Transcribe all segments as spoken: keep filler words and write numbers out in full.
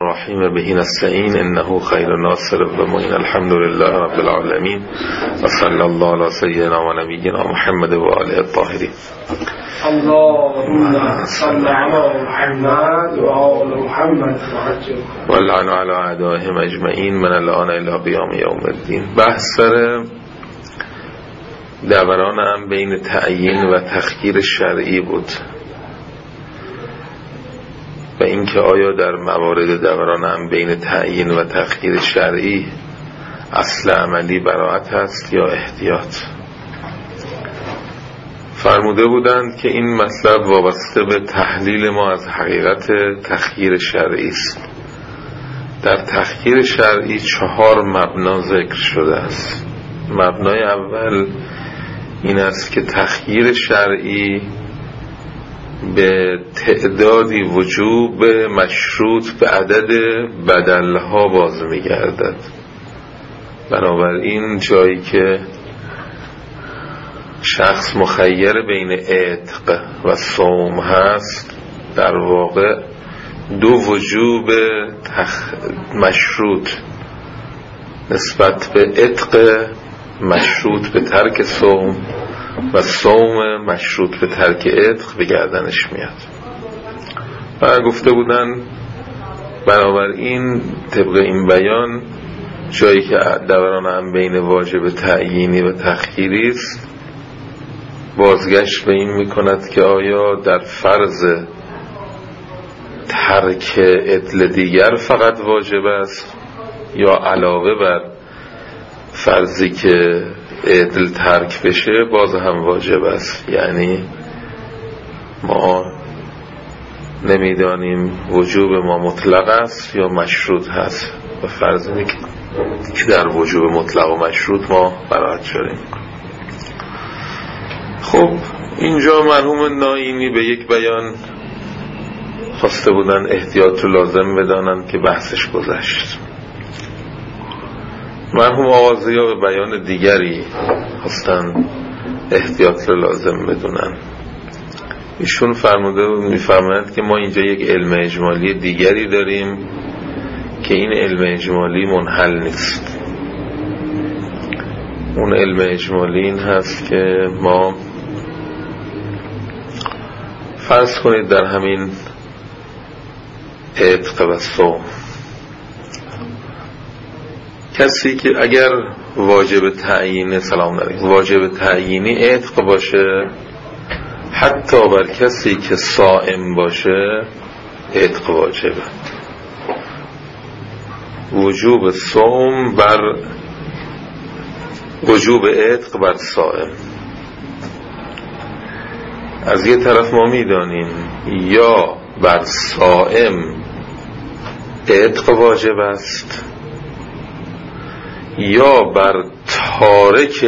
الرحیم بهی نستعین انه خیر ناصر و معین. الحمد لله رب العالمین و صلی الله علی سیدنا و نبینا محمد و آله الطاهرین. اللهم صل علی محمد و آل محمد و لعن علی اعدائهم اجمعین من الان الی قیام یوم الدین. بحث سر دوران هم بین تعیین و تخییر شرعی بود و اینکه آیا در موارد دوران هم بین تعیین و تخییر شرعی اصل عملی براءت است یا احتیاط. فرموده بودند که این مطلب وابسته به تحلیل ما از حقیقت تخییر شرعی است. در تخییر شرعی چهار مبنا ذکر شده است. مبنای اول این است که تخییر شرعی به تعدادی وجوب مشروط به عدد بدلها باز می‌گردد. بنابراین جایی که شخص مخیر بین عتق و صوم هست، در واقع دو وجوب تخ... مشروط نسبت به عتق مشروط به ترک صوم و صوم مشروط به ترک عتق به گردنش میاد. و گفته بودن بنابراین طبق این بیان جایی که دوران هم بین واجب تعیینی و تخییری است، بازگشت به این میکند که آیا در فرض ترک عدل دیگر فقط واجب است یا علاوه بر فرضی که عدل ترک بشه باز هم واجب است. یعنی ما نمیدانیم وجوب ما مطلق است یا مشروط هست و فرض اینه که در وجوب مطلق و مشروط ما براءت شدیم. خب اینجا مرحوم نائینی به یک بیان خواسته بودن احتیاط رو لازم بدانند که بحثش گذشت. مرحوم آغازی‌ها به بیان دیگری خواستن احتیاط رو لازم بدونن. ایشون فرموده می‌فرمایند که ما اینجا یک علم اجمالی دیگری داریم که این علم اجمالی منحل نیست. اون علم اجمالی این هست که ما فرض کنید در همین عتق و صوم کسی که اگر واجب تعیینی سلام علیکم واجب تعیینی عتق باشه، حتی بر کسی که صائم باشه عتق واجبه. وجوب صوم بر وجوب عتق بر صائم. از یه طرف ما میدانیم یا بر صائم عتق واجب است یا بر تارک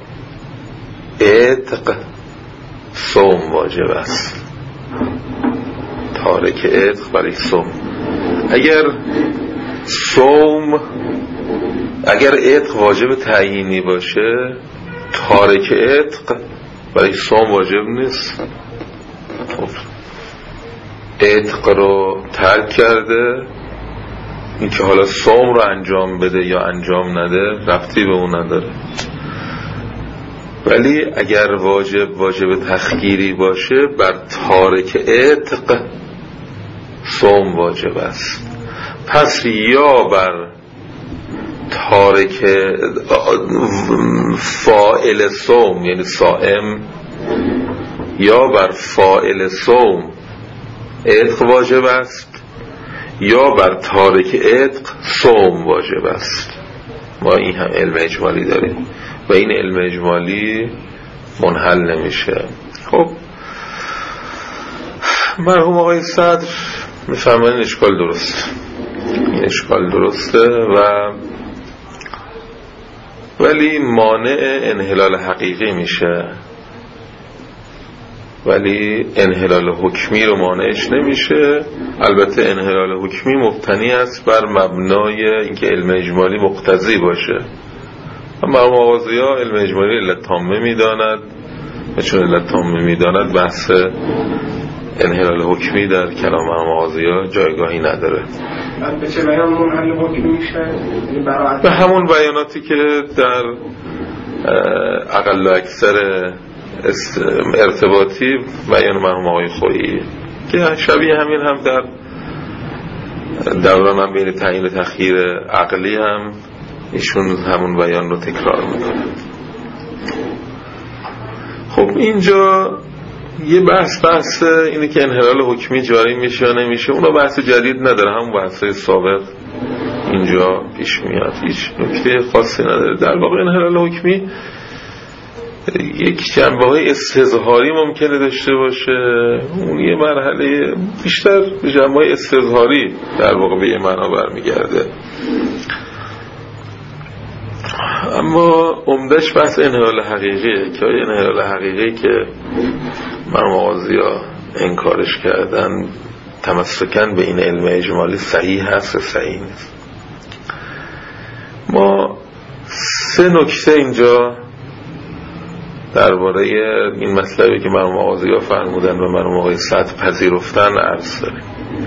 عتق صوم واجب است. تارک عتق برای صوم. اگر صوم اگر عتق واجب تعیینی باشه، تارک عتق برای صوم واجب نیست. عتق رو ترک کرده، این که حالا صوم رو انجام بده یا انجام نده ربطی به اون نداره. ولی اگر واجب واجب تخییری باشه، بر تارک عتق صوم واجب است. پس یا بر تارک فاعل صوم یعنی صائم یا بر فاعل صوم عتق واجب است یا بر تارک عتق صوم واجب است. ما این هم علم اجمالی داریم و این علم اجمالی منحل نمیشه. خب مرحوم آقای صدر میفهمن این اشکال درست این اشکال درسته و ولی مانع انحلال حقیقی میشه، ولی انحلال حکمی رو مانعش نمیشه. البته انحلال حکمی مبتنی است بر مبنای اینکه علم اجمالی مقتضی باشه. اما آغازی‌ها علم اجمالی علت تامه میداند و چون علت تامه میداند بحث انحلال حکمی در کلام آغازی‌ها جایگاهی نداره. به چه بیان منحل حکمی میشه؟ به همون بیاناتی که در اقل و اکثر ارتباطی بیان مرحوم آقای خویی که شبیه همین هم در دوران هم بین تعیین تخییر عقلی هم ایشون همون بیان رو تکرار میکنه. خب اینجا یه بحث بحث اینه که انحلال حکمی جاری میشه یا نمیشه، اونو بحث جدید نداره، همون بحث سابق اینجا پیش میاد، هیچ نکته خاصی نداره. در واقع انحلال حکمی یک جنبه‌های استظهاری ممکنه داشته باشه، اون یه مرحله بیشتر به جنبه‌های استظهاری در واقع به یه معنا برمیگرده، اما عمدش بحث انحلال حقیقیه که آیا انحلال حقیقی که مرحوم آقازیا انکارش کردن تمسکن به این علم اجمالی صحیح هست و صحیح نیست. ما سه نکته اینجا درباره این مطلبی که مرحوم آقازیا فرمودن و مرحوم آقای سعد پذیرفتن عرض داریم.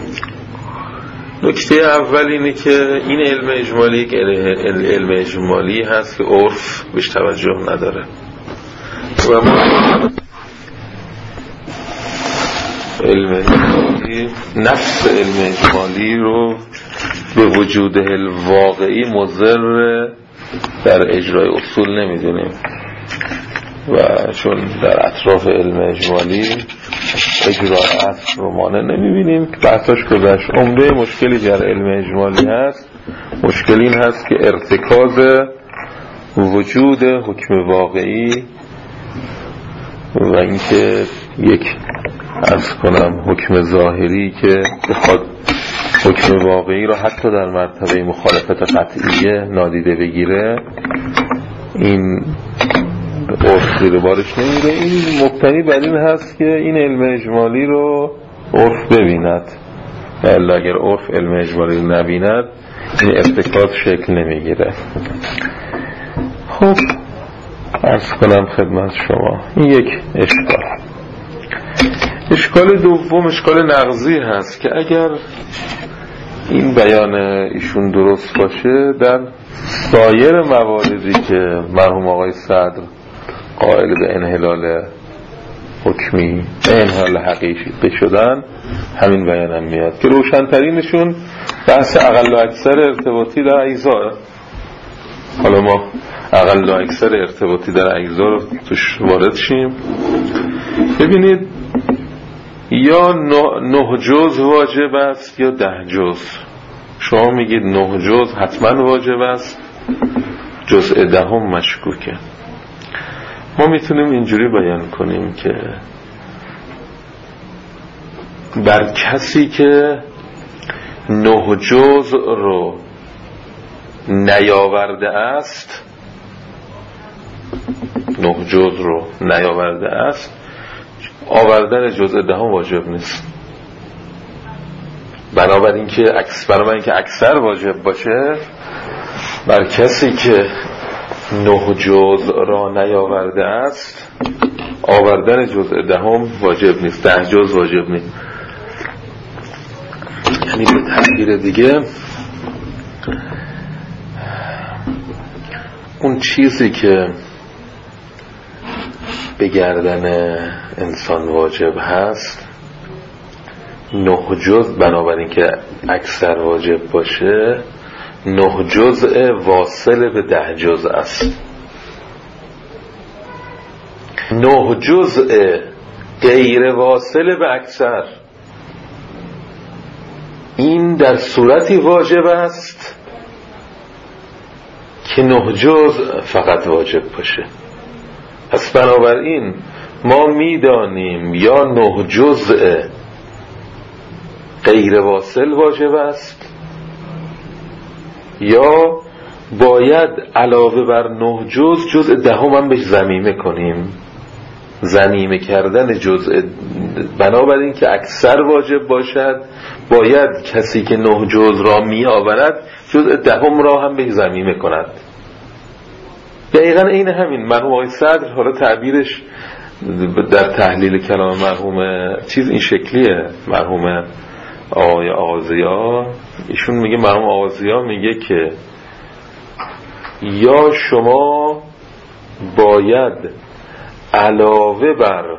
نکته اول اینه که این علم اجمالی یک علم اجمالی هست که عرف بهش توجه نداره و ما علم اجمالی نفس علم اجمالی رو به وجود الواقعی مضر در اجرای اصول نمیدونیم و چون در اطراف علم اجمالی اجرای اصل رو مانع نمیبینیم که بحثاش گذشت. عمده مشکلی در علم اجمالی هست مشکل این هست که ارتکاز وجود حکم واقعی و اینکه یک عرض کنم حکم ظاهری که بخواد حکم واقعی رو حتی در مرتبه مخالفت قطعیه نادیده بگیره، این عرف زیر بارش نمیره. این مبتنی بر این هست که این علم اجمالی رو عرف ببیند، الا اگر عرف علم اجمالی رو نبیند این ارتکاز شکل نمیگیره. خب عرض کنم خدمت شما این یک اشکال. اشکال دوم اشکال نقضی هست که اگر این بیان ایشون درست باشه، در سایر مواردی که مرحوم آقای صدر قائل به انحلال حکمی انحلال حقیقی شدن همین بیان هم میاد که روشنترینشون بحث اقل و اکثر ارتباطی در اجزا. حالا ما اقل و اکثر ارتباطی در اجزا رو توش وارد شیم. ببینید یا نه جز واجب است یا ده جز. شما میگید نه جز حتما واجب است، جزء دهم مشکوکه. ما میتونیم اینجوری بیان کنیم که بر کسی که نه جز رو نیاورده است نه جز رو نیاورده است آوردن جزء دهم واجب نیست. بنابراین که بنابراین که اکثر واجب باشه، بر کسی که نه جز را نیاورده است آوردن جزء دهم واجب نیست، ده جز واجب نیست. یعنی به تعبیر دیگه اون چیزی که به گردن انسان واجب هست نه جز، بنابراین که اکثر واجب باشه نه جزء واصل به ده جزء است. نه جزء غیر واصل به اکثر این در صورتی واجب است که نه جزء فقط واجب باشه. پس بنابراین ما میدانیم یا نه جزء غیر واصل واجب است یا باید علاوه بر نه جز جزء دهم هم بهش ضمیمه کنیم. ضمیمه کردن جزء، بنابراین که اکثر واجب باشد باید کسی که نه جز را می آورد جزء دهم را هم بهش ضمیمه کند. دقیقاً این همین مرحوم آقای صدر، حالا تعبیرش در تحلیل کلام مرحوم چیز این شکلیه، مرحوم آقای آقازیا ایشون میگه مرحوم آغازی‌ها میگه که یا شما باید علاوه بر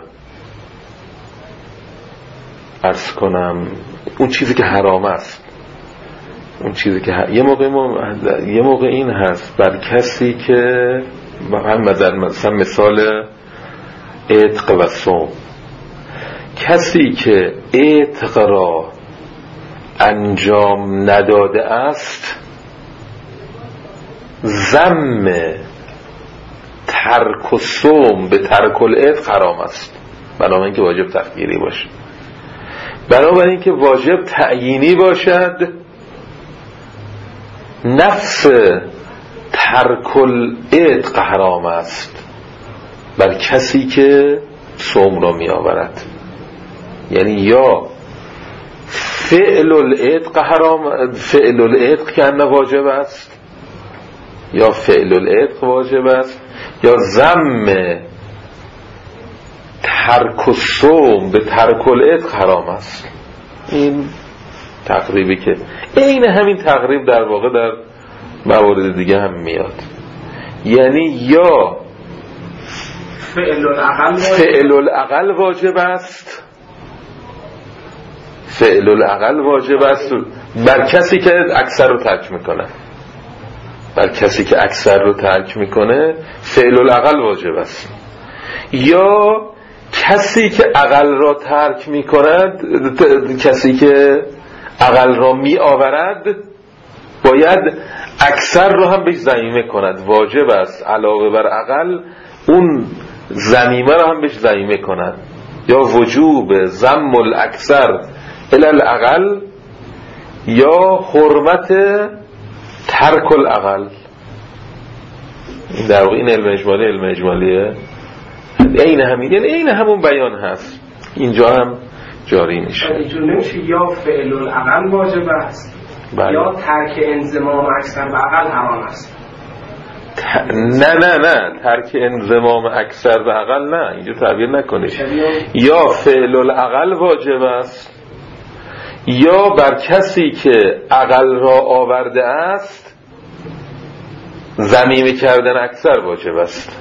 عرض کنم اون چیزی که حرام است، اون چیزی که ه... یه موقع ما... یه موقع این هست بر کسی که مثلا مثال عتق و صوم، کسی که عتق را انجام نداده است ضم ترک و صوم به ترک العتق حرام است، بنابراین که واجب تخییری باشه. بنابراین که واجب تعیینی باشد نفس ترک العتق حرام است بر کسی که صوم را می آورد. یعنی یا فعل العتق حرام، فعل العتق که انه واجب است، یا فعل العتق واجب است، یا ضم ترک الصوم به ترک العتق حرام است. این تقریبی که این همین تقریب در واقع در موارد دیگه هم میاد. یعنی یا فعل العقل فعل العقل واجب است، فعل العقل واجب است بر کسی که اکثر رو ترک میکنه، بر کسی که اکثر رو ترک میکنه فعل العقل واجب است. یا کسی که عقل را ترک میکند، کسی که عقل را می آورد باید اکثر رو هم بهش ضمیمه کند. واجب است علاوه بر عقل اون ضمیمه رو هم بهش ضمیمه کند. یا وجوب ضم الاکثر الی العقل یا حرمت ترک العقل. این در واقع این علم اجمالی علم اجمالیه این همین، یعنی این همون بیان هست اینجا هم جاری میشه. اینجور نمیشه یا فعل العقل واجب است بله. یا ترک انضمام اکثر به عقل حرام است. ت... نه نه نه ترک انضمام اکثر به عقل نه، اینجا تعبیر نکنید. یا فعل العقل واجب است یا بر کسی که عقل را آورده است ضمیمه کردن اکثر واجب است.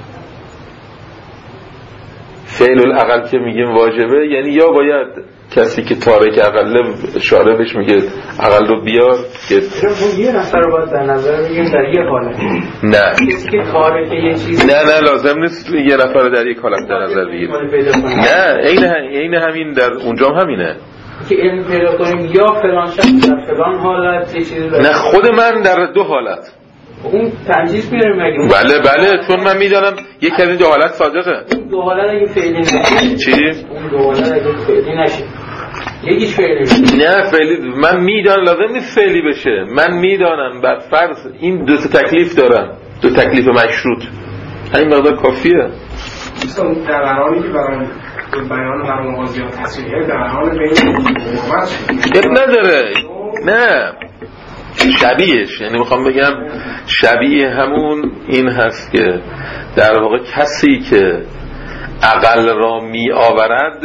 فعل العقل که میگیم واجبه یعنی یا باید کسی که تارک عقل اشاره بهش میگه عقل رو بیار که یه نفر رو باید در نظر بگیم در یه حالت، نه کسی که تارک یه چیز نه نه لازم نیست یه نفر رو در یک حالت در نظر بگیر. نه این این همین در اونجا هم همینه که علم پیدا کنیم یا فلان شخص در فلان حالت یه چیزی. نه خود من در دو حالت اون تنجیز میاریم مگه؟ بله بله چون من میدانم یکی از این دو حالت صادقه. اون دو حالت اگه فعلی نشه چی؟ اون دو حالت اگه فعلی نشه یکیش فعلی بشه. نه فعلی من میدانم لازم نیست فعلی بشه. من میدانم بر فرض این دو تا تکلیف دارم، دو تکلیف مشروط، همین مقدار کافیه. مثلا در برانی که برای بیان مرحوم آغازی‌ها تصویریه در حال بین محمد شد اب نداره. نه شبیهش، یعنی میخوام بگم شبیه همون این هست که در واقع کسی که عقل را می آورد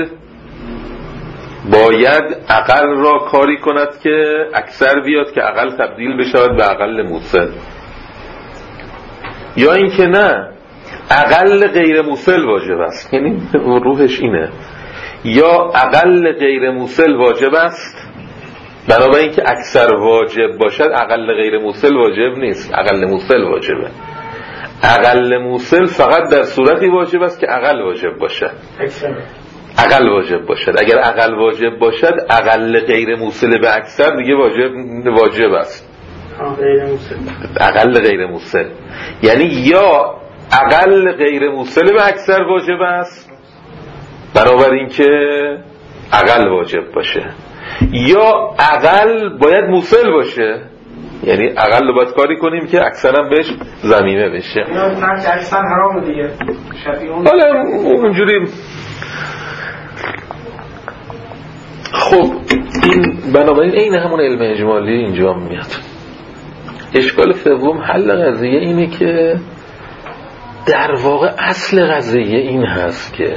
باید عقل را کاری کند که اکثر بیاد که عقل تبدیل بشود به عقل موصل، یا اینکه نه عقل غیر موصل واجب است. یعنی روحش اینه یا عقل غیر موصل واجب است بنابراین که اکثر واجب باشد عقل غیر موصل واجب نیست، عقل موصل واجبه. عقل موصل فقط در صورتی واجب است که عقل واجب باشد، عقل واجب باشد. اگر عقل واجب باشد عقل غیر موصل به اکثر دیگه واجب واجب است. عقل غیر موصل یعنی یا عقل غیر موصل به اکثر واجب است بنابراین که عقل واجب باشه، یا عقل باید موصل باشه یعنی عقل رو باید کاری کنیم که اکثرا بهش ضمیمه بشه. اینا ترک اکثر حرام دیگه شبیه اون. حالا اونجوری خب این بنابراین این همون علم اجمالی اینجا میاد. اشکال سوم حل قضیه اینه که در واقع اصل قضیه این هست که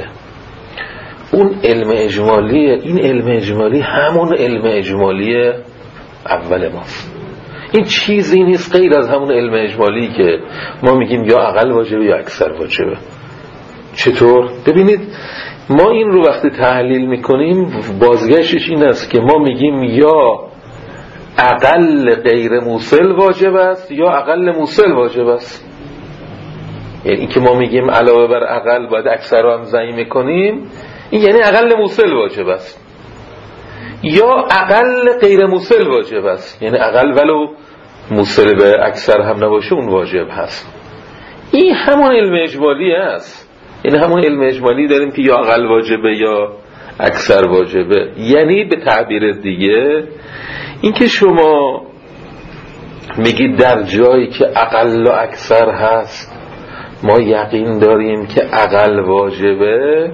اون علم اجمالی، این علم اجمالی همون علم اجمالی اول ماست. این چیزی نیست غیر از همون علم اجمالی که ما میگیم یا اقل واجبه یا اکثر واجبه. چطور؟ ببینید ما این رو وقتی تحلیل میکنیم بازگشتش این است که ما میگیم یا اقل غیر موصل واجب است یا اقل موصل واجب است. یعنی این که ما میگیم علاوه بر اقل باید اکثر رو هم ضعیف میکنیم، این یعنی اقل موصل واجب است یا اقل غیر موصل واجب است، یعنی اقل ولو موصل به اکثر هم نباشه اون واجب هست. این همون علم اجمالی است. یعنی همون علم اجمالی داریم که یا اقل واجبه یا اکثر واجبه. یعنی به تعبیر دیگه این که شما میگید در جایی که اقل و اکثر هست ما یقین داریم که اقل واجبه،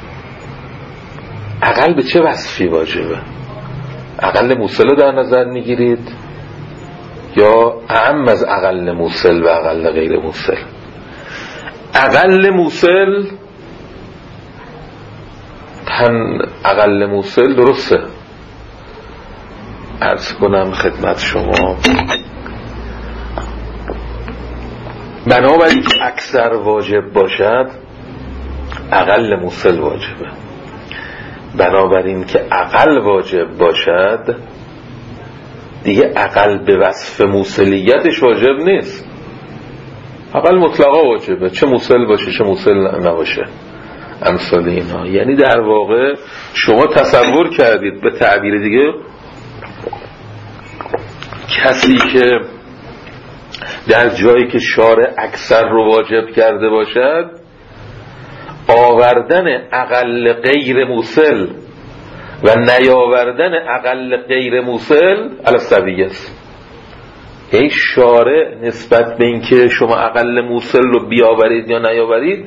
اقل به چه وصفی واجبه؟ اقل موصل رو در نظر میگیرید یا اعم از اقل موصل و اقل غیر موصل؟ اقل موصل تن اقل موصل درسته. عرض کنم خدمت شما بنابراین که اکثر واجب باشد اقل موصل واجبه، بنابراین که اقل واجب باشد دیگه اقل به وصف موصلیتش واجب نیست، اقل مطلقا واجبه، چه موصل باشه چه موصل نباشه، امثال اینا. یعنی در واقع شما تصور کردید به تعبیر دیگه کسی که در جایی که شارع اکثر رو واجب کرده باشد آوردن اقل غیر موصل و نیاوردن اقل غیر موصل علی السویه است. این شارع نسبت به این که شما اقل موصل رو بیاورید یا نیاورید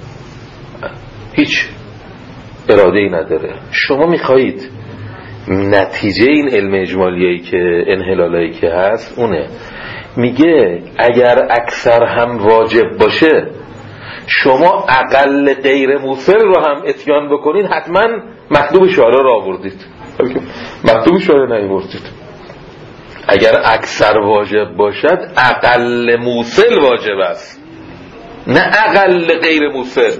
هیچ اراده ای نداره. شما میخواهید نتیجه این علم اجمالیایی که انحلالایی که هست اونه، میگه اگر اکثر هم واجب باشه شما اقل غیر موصل رو هم اتیان بکنید حتما مطلوب شارع رو آوردید، مطلوب شارع نیاوردید. اگر اکثر واجب باشد اقل موصل واجب است نه اقل غیر موصل.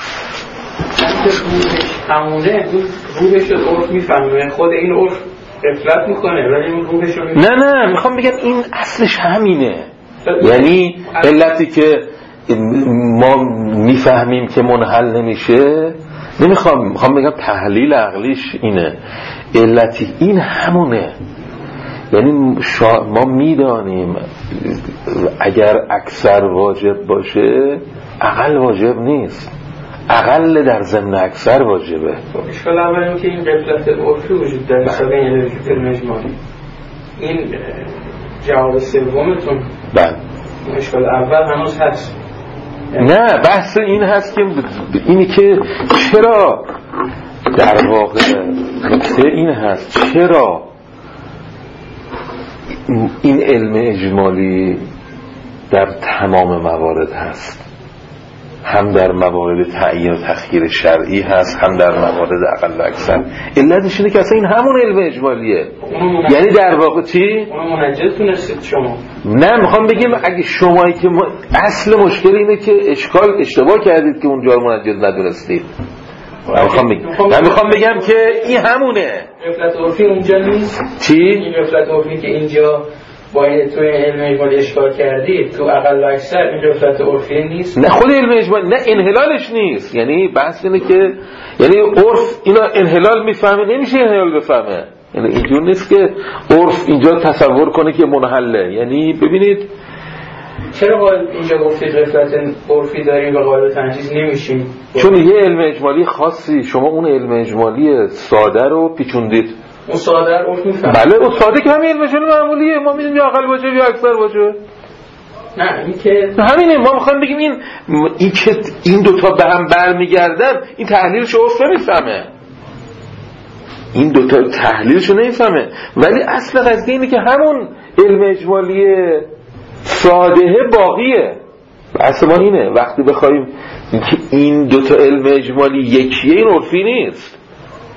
همونه روحش رو عرف میفهمه، خود این عرف غفلت میکنه ولی اون روحش رو نه نه میخوام بگم این اصلش همینه. یعنی علتی که ما میفهمیم که منحل نمیشه، نمیخوام میخوام بگم تحلیل عقلیش اینه، علتی این همونه. یعنی شا... ما میدانیم اگر اکثر واجب باشه اقل واجب نیست، اقل در ضمن اکثر واجبه. اشکال اول این که این غفلت عرفی وجود داره سابقه این علم اجمالی. این جواب سومتون بله اشکال اول هنوز هست. نه بحث این هست که اینی که چرا در واقع نکته این هست چرا این علم اجمالی در تمام موارد هست، هم در موارد تعیین و تخییر شرعی هست هم در موارد اقل و اکثر. علتش اینه که اصلا این همون علم اجمالیه. یعنی در واقع چی؟ اونو منجز تونستید شما. نه میخوام بگیم اگه شمایی که م... اصل مشکل اینه که اشکال اشتباه کردید که اونجا رو منجز ندونستید. من میخوام بگم من میخوام بگم که این همونه. غفلت عرفی اونجا نیست. چی؟ این غفلت عرفی که اینجا با این توی علم اجمالی اشکال کردید تو اقل و اکثر این غفلت عرفی نیست. نه خود علم اجمالی نه انحلالش نیست. یعنی بحث اینه که یعنی عرف اینا انحلال میفهمه نمیشه انحلال بفهمه. یعنی اینجور نیست که عرف اینجا تصور کنه که منحله. یعنی ببینید چرا باید اینجا گفتید غفلت عرفی داریم و قابل تنجیز نمیشیم؟ چون یه علم اجمالی خاصی شما اون علم اجمالی ساده رو پیچوندید. اون ساده رو عرف میفهمه. بله اون ساده که همین علم اجمالی معمولیه. ما میدونیم یا اقل واجب یا اکثر واجب. نه این که همینه. ما میخوایم بگیم این این که این دو تا به هم برمیگردن این تحلیلش عرف نمیفهمه. این دو تا تحلیلش نمیفهمه. ولی اصل قضیه اینه که همون علم اجمالی ساده باقیه. اصل ما اینه وقتی بخوایم که این دو تا علم اجمالی یکیه این عرفی نیست.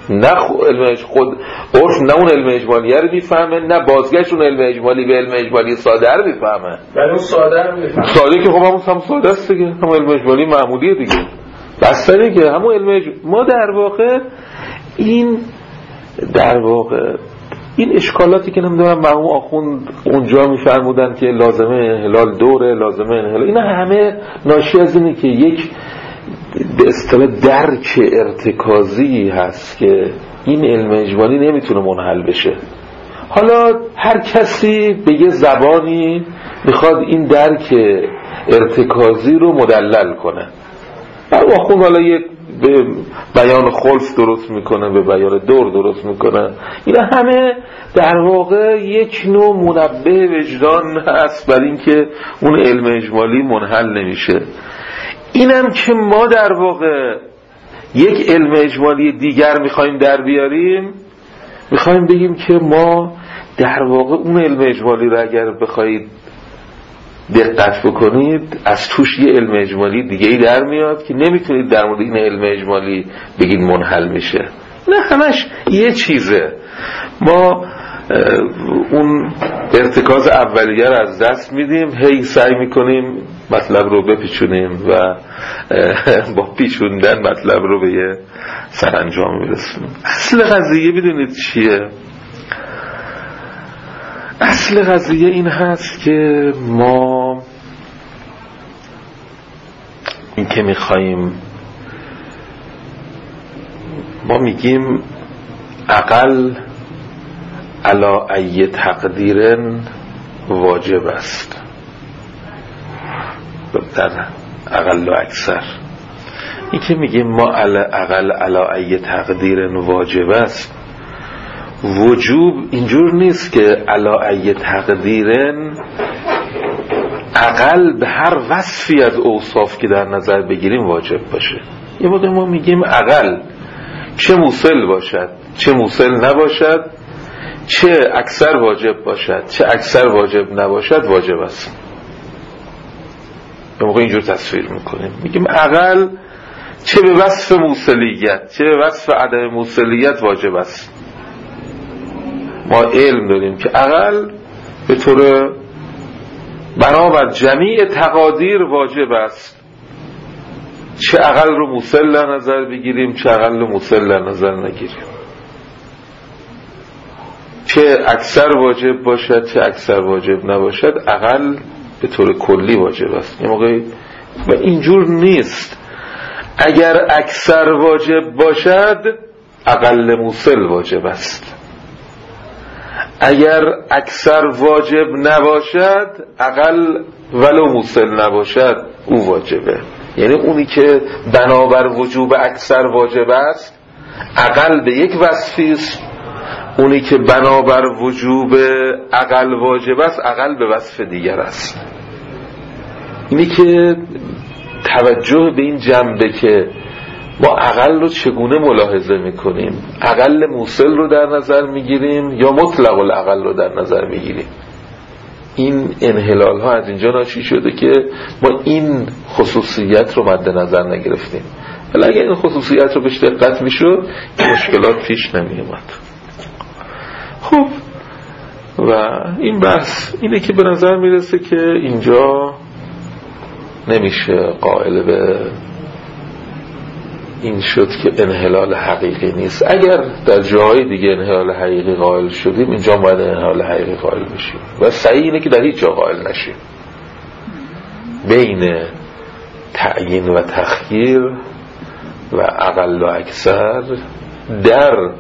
نه علم خود عرف نه اون علم اجمالیه رو میفهمه، نه بازگشت اون علم اجمالی به علم اجمالی ساده رو میفهمه. ولی اون ساده رو میفهمه. ساده که خب همون هم ساده است دیگه، همون علم اجمالی معمولیه دیگه. بستنی که همون علم اجمالی. ما در واقع این در واقع این اشکالاتی که نمیدونم مرحوم آخوند اونجا میفرمودن که لازمه انحلال دوره، لازمه انحلال، اینا همه ناشی از اینه که یک به اصطلاح درک ارتکازی هست که این علم اجمالی نمیتونه منحل بشه. حالا هر کسی به یه زبانی میخواد این درک ارتکازی رو مدلل کنه. مرحوم آخوند حالا یک به بیان خلف درست میکنه، به بیان دور درست میکنه. اینا همه در واقع یک نوع منبه وجدان هست بر این که اون علم اجمالی منحل نمیشه. اینم که ما در واقع یک علم اجمالی دیگر میخوایم در بیاریم، میخوایم بگیم که ما در واقع اون علم اجمالی رو اگر بخواید دقت بکنید از توش یه علم اجمالی دیگه ای در میاد که نمیتونید در مورد این علم اجمالی بگید منحل میشه. نه همش یه چیزه. ما اون ارتکاز اولیه رو از دست میدیم، هی سعی میکنیم مطلب رو بپیچونیم و با پیچوندن مطلب رو به یه سرانجام برسونیم. اصل قضیه بدونید چیه؟ اصل قضیه این هست که ما این که میخواییم، ما میگیم اقل علی ای تقدیر واجب است، در اقل و اکثر. این که میگیم ما اقل علی ای تقدیر واجب است، وجوب اینجور نیست که علی ای تقدیرن اقل به هر وصفی از اوصاف که در نظر بگیریم واجب باشه. یه موقع ما میگیم اقل چه موصل باشد چه موصل نباشد، چه اکثر واجب باشد چه اکثر واجب نباشد واجب است. یه موقع اینجور تصویر میکنیم، میگیم اقل چه به وصف موصلیت چه به وصف عدم موصلیت واجب است. ما علم داریم که اقل به طور بنابر جمیع تقادیر واجب است، چه اقل رو موصل در نظر بگیریم چه اقل رو موصل در نظر نگیریم، چه اکثر واجب باشد چه اکثر واجب نباشد، اقل به طور کلی واجب است. یه موقعی و اینجور نیست. اگر اکثر واجب باشد اقل موصل واجب است، اگر اکثر واجب نباشد اقل ولو موصل نباشد او واجبه. یعنی اونی که بنابر وجوب اکثر واجب است اقل به یک وصفی است، اونی که بنابر وجوب اقل واجب است اقل به وصف دیگر است. اینی که توجه به این جنبه که ما اقل رو چگونه ملاحظه میکنیم، اقل موصل رو در نظر میگیریم یا مطلق الاقل رو در نظر میگیریم. این انحلال ها از اینجا ناشی شده که ما این خصوصیت رو مد نظر نگرفتیم، ولی اگر این خصوصیت رو بهش دقت میشد این مشکلات پیش نمیومد. خب و این بحث اینه که به نظر میرسه که اینجا نمیشه قائل به این شد که انحلال حقیقی نیست. اگر در جاهای دیگه انحلال حقیقی قائل شدیم اینجا باید انحلال حقیقی قائل بشیم و صحیح اینه که در هیچ جا قائل نشیم. بین تعیین و تخییر و اقل و اکثر در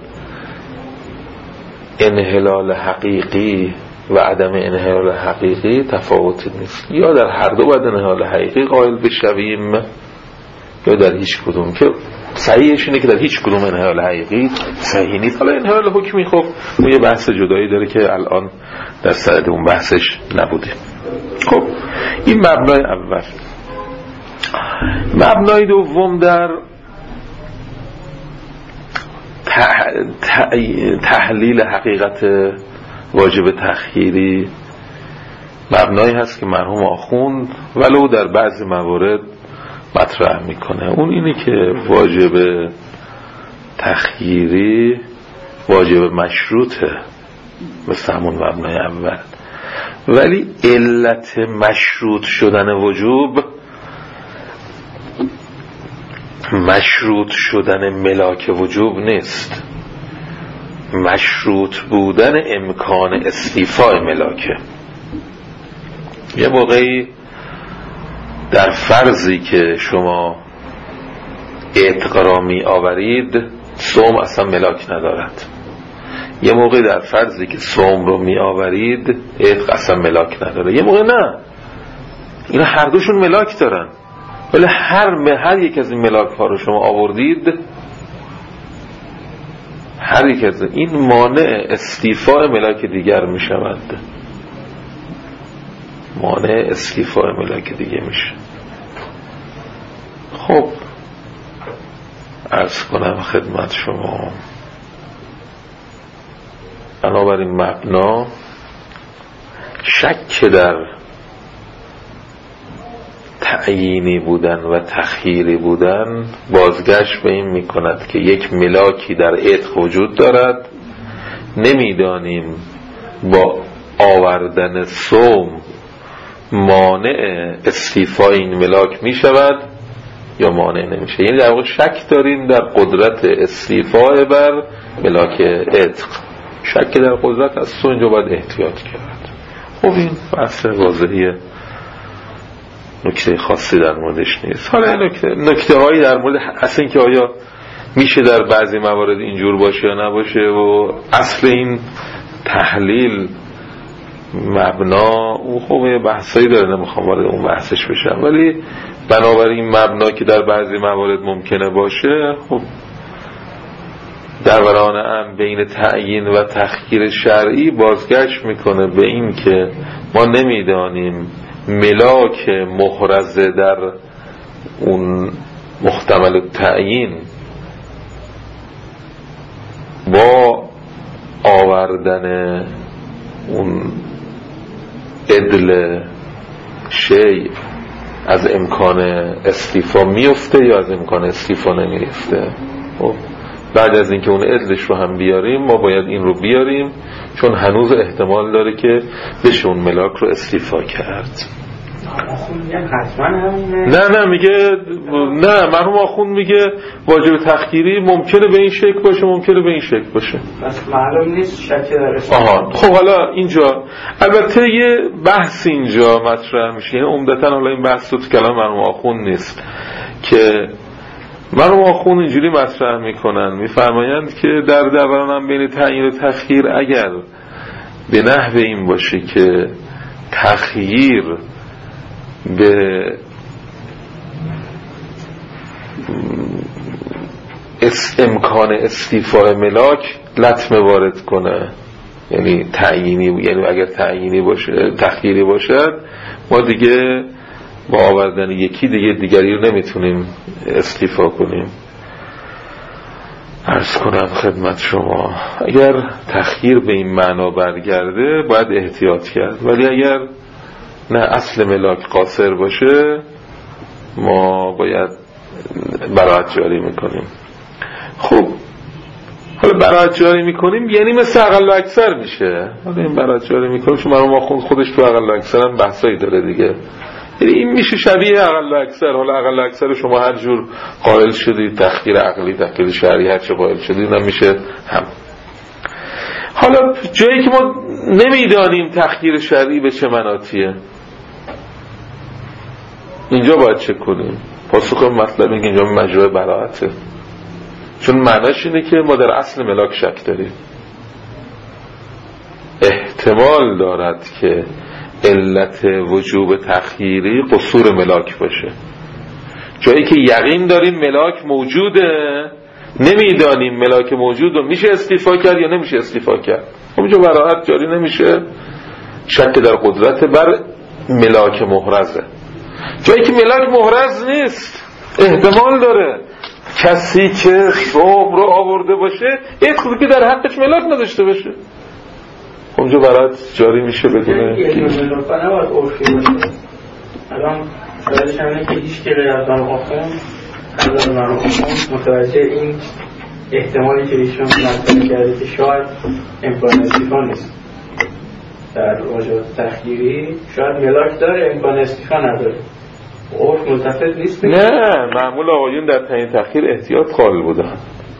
انحلال حقیقی و عدم انحلال حقیقی تفاوتی نیست. یا در هر دو باید انحلال حقیقی قائل بشویم یا در هیچ کدوم، که صحیحش اینه که در هیچ کدوم انحلال حقیقی صحیح نیست. حالا انحلال حکمی خب اون یه بحث جدایی داره که الان در سرد اون بحثش نبوده. خب این مبنای اول. مبنای دوم در تحلیل حقیقت واجب تخییری مبنایی هست که مرحوم آخوند ولو در بعضی موارد مطرح میکنه. اون اینه که واجب تخییری واجب مشروطه مثل همون مبنای اول، ولی علت مشروط شدن وجوب مشروط شدن ملاک وجوب نیست، مشروط بودن امکان استیفای ملاکه. یه موقعی در فرضی که شما اعتق را می آورید صوم اصلا ملاک ندارد، یه موقع در فرضی که صوم رو می آورید اعتق اصلا ملاک نداره، یه موقع نه، اینا هر دوشون ملاک دارن، ولی هر هر یک از این ملاک ها رو شما آوردید، هر یک از این مانع استیفای ملاک دیگر می شود، مانع استیفای ملاک دیگه میشه. خب عرض کنم خدمت شما، بنابراین مبنا شک در تعیینی بودن و تخییری بودن بازگشت به این میکند که یک ملاکی در عتق وجود دارد، نمیدانیم با آوردن صوم مانع استیفای این ملاک می شود یا مانع نمیشه، یعنی در واقع شک داریم در قدرت استیفای بر ملاک عتق. شک در قدرت از تو اینجا باید احتیاط کرد. خب این بحث واضحیه، نکته خاصی در موردش نیست. حالا نکته, نکته هایی در مورد اصلا که آیا میشه در بعضی موارد اینجور باشه یا نباشه و اصل این تحلیل مبنا، اون خوبه بحثایی داره، نمیخوام وارد اون بحثش بشم، ولی بنابراین مبنا که در بعضی موارد ممکنه باشه، خب در بران ام بین تعیین و تخییر شرعی بازگشت میکنه به این که ما نمیدانیم ملاک محرزه در اون محتمل تعیین با آوردن اون عدل شیء از امکان استیفا میفته یا از امکان استیفا نمیفته. خب بعد از اینکه اون عدلش رو هم بیاریم، ما باید این رو بیاریم چون هنوز احتمال داره که بشه اون ملاک رو استیفا کرد. نه نه میگه نه، مرحوم آخوند میگه واجب تخییری ممکنه به این شکل باشه، ممکنه به این شکل باشه، بس معلوم نیست شک داره. آها خب حالا اینجا البته یه بحث اینجا مطرح میشه، یعنی عمدتاً حالا این بحث تو کلام مرحوم آخوند نیست که مرحوم آخوند اینجوری مطرح میکنن، میفرمایند که در دوران بین تعیین و تخییر اگر به نحو این باشه که تخییر به امکان استیفای ملاک لطمه وارد کنه، یعنی تعیینی، یعنی اگر تعیینی باشه تخییری باشد، ما دیگه با آوردن یکی دیگه دیگری رو نمیتونیم استیفا کنیم. عرض کنم خدمت شما اگر تخییر به این معنا برگرده باید احتیاط کرد، ولی اگر نه اصل ملاک قاصر باشه ما باید براءت جاری میکنیم. خب حالا براءت جاری میکنیم یعنی مثل اقل و اکثر میشه، حالا این براءت جاری میکنیم چون مرحوم آخوند خودش تو اقل و اکثر هم بحثایی داره دیگه، یعنی این میشه شبیه اقل و اکثر. حالا اقل و اکثر شما هر جور قائل شدید، تخییر عقلی تخییر شرعی هر چه قائل شدید هم میشه هم. حالا جایی که ما نمیدانیم تخییر شرعی به چه مناطیه، اینجا باید چه کنیم؟ پاسخ مطلب این که اینجا مجرای براءته، چون معناش اینه که ما در اصل ملاک شک داریم، احتمال دارد که علت وجوب تخییری قصور ملاک باشه. جایی که یقین داریم ملاک موجوده، نمیدانیم ملاک موجود رو میشه استیفا کرد یا نمیشه استیفا کرد، اونجا براءت جاری نمیشه، شک در قدرت بر ملاک محرزه. جایی که ملاک محرز نیست، احتمال داره کسی که صوم رو آورده باشه یک خودی که در حقش ملاک نداشته باشه، اونجا براءت جاری میشه بدونه علم ملاک نباید عرفی باشه. الان شایدش همینه که هیچ که غیر از من آخوند از من آخوند متوجه این احتمالی که ایشون مطرح کرده که شاید امکان استیفا نیست در واجبات تخییری، شاید ملاک داره امکان استیفا نداره، عرف ملتفت نیست. نه، معمول آقایون در تعیین تخییر احتیاط قائل بودن.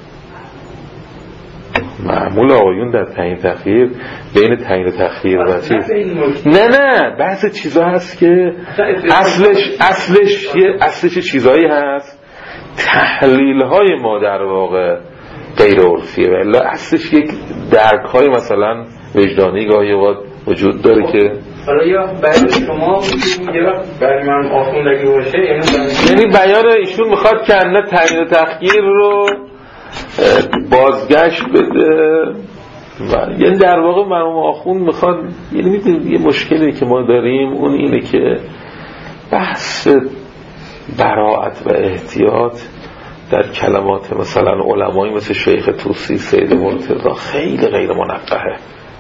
معمول آقایون در تعیین تخییر بین تعیین تخییر و چیز، نه نه بعض چیزا هست که اصلش اصلش اصلش چیزایی هست تحلیل های ما در واقع غیر عرفیه، ولی اصلش یک درک های مثلا وجدانی گاهی اوقات وجود داره که حالا یا بیان شما میگه برای من آخوندگی باشه، یعنی بیان ایشون میخواد که نه تعیین تخییر رو بازگشت بده و یعنی در واقع مرحوم آخوند میخواد، یعنی میدونید یه مشکلی که ما داریم اون اینه که بحث براءت و احتیاط در کلمات مثلا علمایی مثل شیخ طوسی، سید مرتضی خیلی غیر منقحه.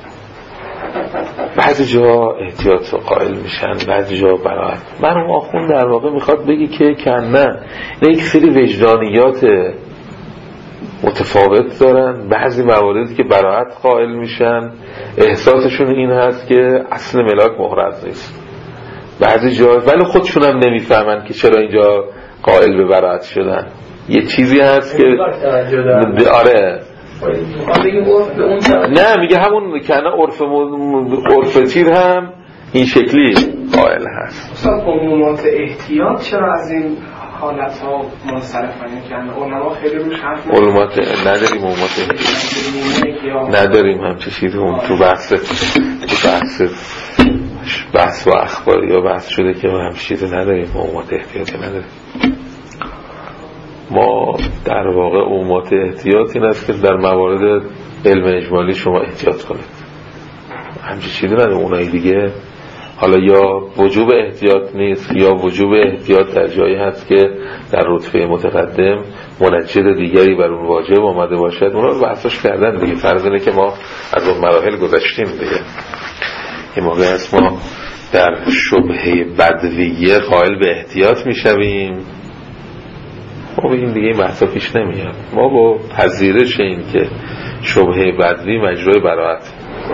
بعضی جا احتیاط رو قائل میشن، بعضی جا براءت. مرحوم آخوند در واقع میخواد بگی که کنه یک سری وجدانیات متفاوت دارن، بعضی مواردی که براءت قائل میشن احساسشون این هست که اصل ملاک محرز نیست، بعضی جا ولی خودشون هم نمیفهمن که چرا اینجا قائل به براءت شدن. یه چیزی هست که آره نه میگه همون که نه عرف عرف چیز هم این شکلی قائل هست. مثلا عمومات احتیاط چرا از این حالت ها منصرفن کنه؟ علما خیلی روش حرف ندارن. علمات نداریم، علمات احتیاط نداریم، همچه چیزی اون تو بحث تو بحث بحث و اخبار یا بحث شده که همچه چیزی نداریم، علمات احتیاطی نداریم. ما در واقع علمات احتیاط این است که در موارد علم اجمالی شما احتیاط کنید، همچه چیزی نداریم. اونایی دیگه حالا یا وجوب احتیاط نیست یا وجوب احتیاط در جایی هست که در رتبه متقدم منجد دیگری بر اون واجب آمده باشد، اونا رو بحثش کردن دیگه. فرض اینه که ما از اون مراحل گذشتیم دیگه. این موقع هست ما در شبهه بدویه قائل به احتیاط میشویم، ما به این دیگه این بحثا پیش نمیاد. ما با پذیرش این که شبهه بدوی مجرای براءت،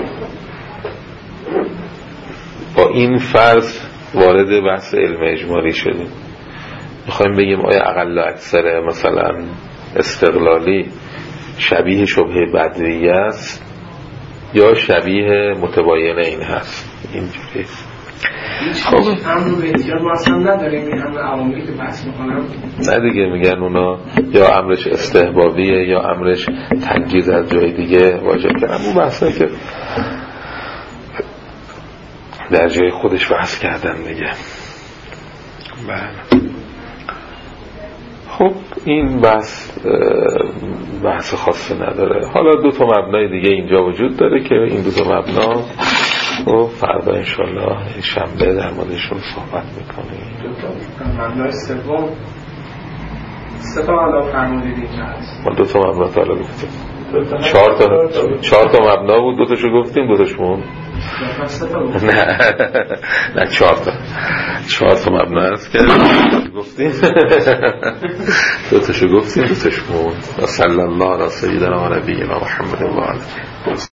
با این فرض وارد بحث علم اجمالی شدیم. میخوایم بگیم آیا اقل اکثر مثلا استقلالی شبیه شبهه بدویه است یا شبیه متباین این هست؟ اینجوری خب هم رو به احتیاط ما اصلا نداریم، این همه عوامی که بحث میکنم نه دیگه میگن اونا یا امرش استحبابیه یا امرش تنجیز از جای دیگه واجب کردن. اون بحثه که در جای خودش بحث کردن دیگه. بله خب این بحث بحث خاصی نداره. حالا دو تا مبنای دیگه اینجا وجود داره که این دو تا مبنا و فردا انشالله شنبه در موردشون صحبت میکنیم. دو تا مبنای سوم سه تا مبنا فرمودید اینجا هست. ما دو تا مبنا تا حالا گفتیم، چهار تا چهار تا مبنا بود، دو تاشو گفتیم، دو تاش موند. نه نه چهار تا چهار تا مبنا هست که گفتیم، دو تاشو گفتیم، دو تاش موند. صلی الله علی سیدنا و نبینا محمد و آله.